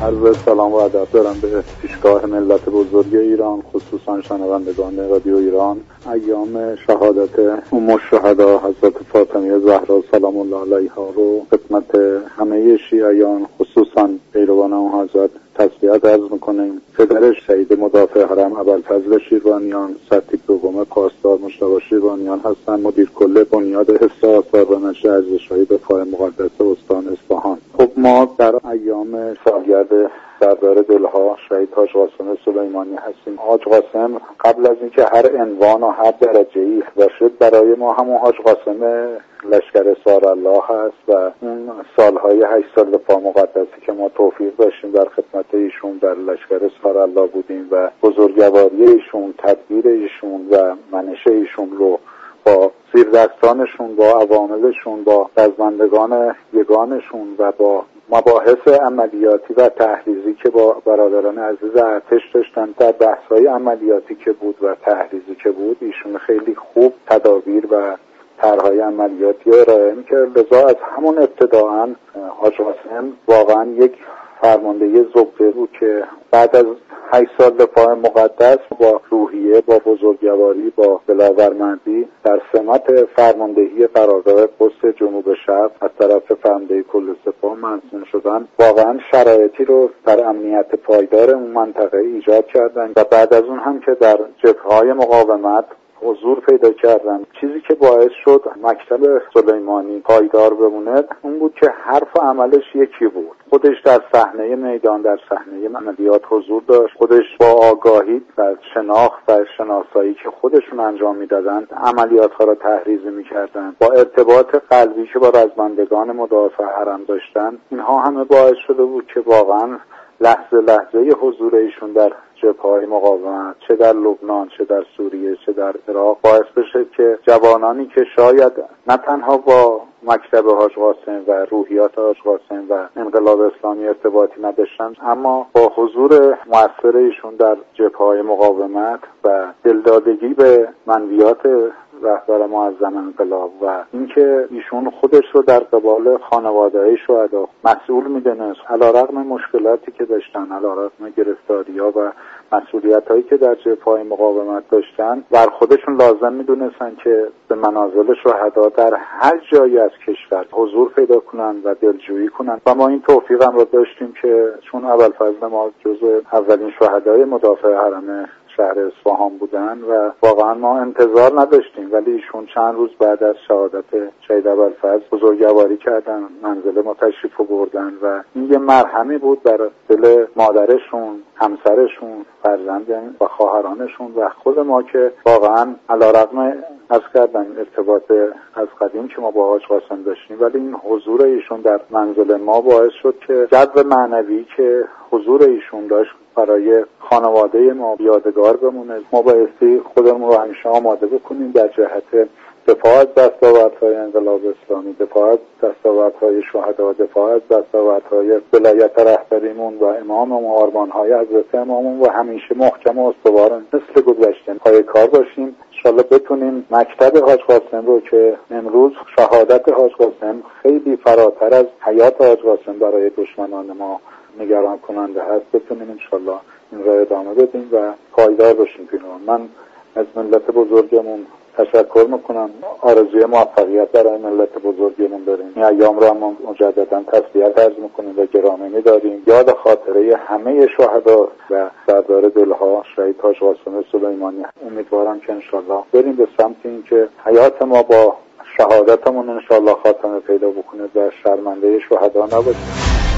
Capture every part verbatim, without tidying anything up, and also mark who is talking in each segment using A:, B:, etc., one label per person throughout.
A: عرض سلام و ادب دارم به پیشگاه ملت بزرگ ایران، خصوصا شنوندگان رادیو ایران. ایام شهادت ام الشهدا حضرت فاطمه زهرا سلام الله علیها رو خدمت همه شیعیان، خصوصا پیروان اون حضرت تسلیت عرض میکنیم. پدرش شهید مدافع حرم ابوالفضل شیروانیان، سرتیپ دوم پاسدار مجتبی شیروانیان هستند، مدیر کل بنیاد حفظ آثار و نشر ارزش‌های دفاع مقدس استان اصفهان. خب ما در ایام سالگرد سردار دلها شهید حاج قاسم سلیمانی هستیم. حاج قاسم قبل از اینکه هر عنوان و هر درجه‌ای باشد، برای ما همون حاج قاسم لشکر سارالله هست و اون سالهای هشت سال دفاع مقدسی که ما توفیق داشتیم در خدمت ایشون در لشکر سارالله بودیم و بزرگواری ایشون، تدبیر ایشون و منش ایشون رو با زیردستانشون، با عواملشون، با رزمندگان یگانشون و با مباحث عملیاتی و تحریزی که با برادران عزیز ارتش داشتن، در بحث‌های عملیاتی که بود و تحریزی که بود، ایشون خیلی خوب تدابیر و طرح‌های عملیاتی ارائه می‌کرد. لذا از همون ابتداءً حاج قاسم واقعاً یک فرمانده زبده بود که بعد از هشت سال دفاع مقدس با روحیه، با بزرگواری، با دلاورمندی در سمت فرماندهی قرارگاه قدس جنوب شرق از طرف فرماندهی کل سپاه منصوب شدن، واقعا شرایطی رو در امنیت پایدار اون منطقه ایجاد کردن و بعد از اون هم که در جبهه‌های مقاومت حضور پیدا کردن. چیزی که باعث شد مکتب سلیمانی پایدار بمونه اون بود که حرف و عملش یکی بود. خودش در صحنه میدان، در صحنه عملیات حضور داشت. خودش با آگاهی و شناخت و شناسایی که خودشون انجام میدادن عملیات ها را تحریزی میکردن، با ارتباط قلبی که با رزمندگان مدافع حرم داشتن، اینها همه باعث شده بود که واقعا لحظه لحظه حضور ایشون در جبهه‌های مقاومت، چه در لبنان، چه در سوریه، چه در عراق، باعث بشه که جوانانی که شاید نه تنها با مکتب حاج قاسم و روحیات حاج قاسم و انقلاب اسلامی ارتباطی نداشتن، اما با حضور مؤثر ایشون در جبهه‌های مقاومت و دلدادگی به منویات رهبر معظم انقلاب و اینکه ایشون خودش رو در قبال خانواده‌های شهدا مسئول می‌دونست، علیرغم مشکلاتی که داشتن، علیرغم گرفتاری‌ها و مسئولیت‌هایی که در جبهه‌های مقاومت داشتن، بر خودشون لازم می‌دونستن که به منازل شهدا در هر جایی از کشور حضور پیدا کنن و دلجویی کنن و ما این توفیق هم رو داشتیم که چون ابوالفضل ما جزو اولین شهدای مدافع حرم شهر اصفهان بودن و واقعا ما انتظار نداشتیم، ولی ایشون چند روز بعد از شهادت شهید ابوالفضل بزرگواری کردن، منزل ما تشریف بردن و این یه مرهمی بود بر دل مادرشون، همسرشون، فرزند و خواهرانشون و خود ما که واقعا علیرغم از کردن ارتباط از قدیم که ما با حاج قاسم داشتیم، ولی این حضور ایشون در منزل ما باعث شد که جو معنوی که حضور ایشون داشت برای خانواده ما یادگار بمونه. ما بایستی خودمون رو همیشه آماده بکنیم در جهت دفاع از دستاوردهای انقلاب اسلامی، دفاع از دستاوردهای شهدا، دفاع از دستاوردهای ولایت رهبریمون و اماممون، آرمانهای حضرت اماممون و همیشه محکم و استوار مثل گذشته پای کار باشیم. انشالله بتونیم مکتب حاج قاسم رو که امروز شهادت حاج قاسم خیلی فراتر از حیات حاج قاسم برای دشمنان ما نگران کننده هست، بتونیم انشالله این را ادامه بدیم و پایدار باشیم. من از ملت بزرگمون تشکر میکنم، آرزوی موفقیت برای ملت بزرگمون داریم. این ایام را ما مجددا تسلیت عرض میکنیم و گرامی می‌داریم. یاد خاطره همه شهدا و سردار دلها شهید حاج قاسم سلیمانی. امیدوارم که انشالله بریم به سمت این که حیات ما با شهادتمون انشالله خاتمه پیدا بکنه و شرمنده شهدا نباشیم.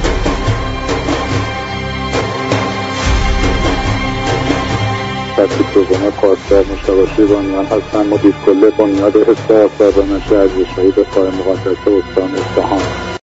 A: سرتیپ دوم پاسدار مجتبی شیروانیان هستند، مدیر کل بنیاد حفظ آثار و نشر ارزش‌های دفاع مقدس استان اصفهان.